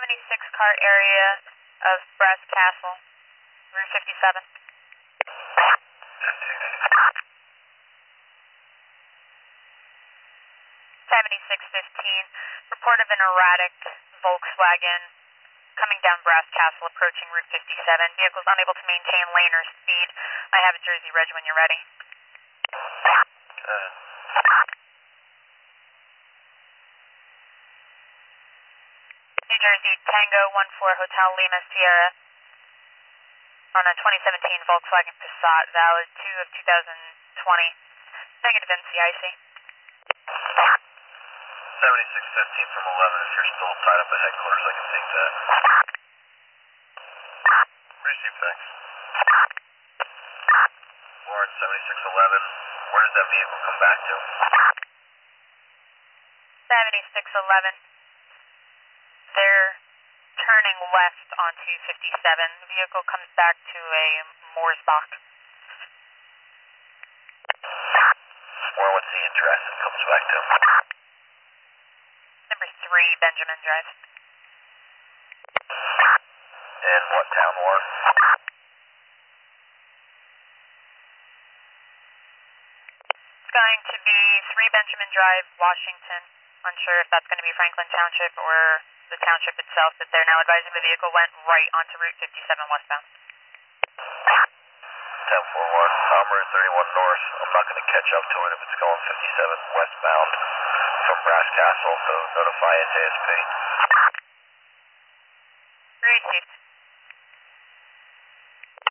76 car area of Brass Castle, Route 57. 7615, report of an erratic Volkswagen coming down Brass Castle, approaching Route 57. Vehicle's unable to maintain lane or speed. I have a Jersey Reg when you're ready. New Jersey Tango 14 Hotel Lima Sierra on a 2017 Volkswagen Passat, valid 2 of 2020. Negative NCIC. 7615 from 11, if you're still tied up at headquarters, I can take that. Receive, thanks. Warren 7611, where does that vehicle come back to? 7611. They're turning west onto 57. The vehicle comes back to a Mooresbach. Warren, what's the address it comes back to? Number 3, Benjamin Drive. And what town, Warren? It's going to be 3 Benjamin Drive, Washington. Unsure if that's going to be Franklin Township or the township itself, but they're now advising the vehicle went right onto Route 57 westbound. 1041, I'm Route 31 north. I'm not going to catch up to it if it's going 57 westbound from Brass Castle, so notify SASP. Received.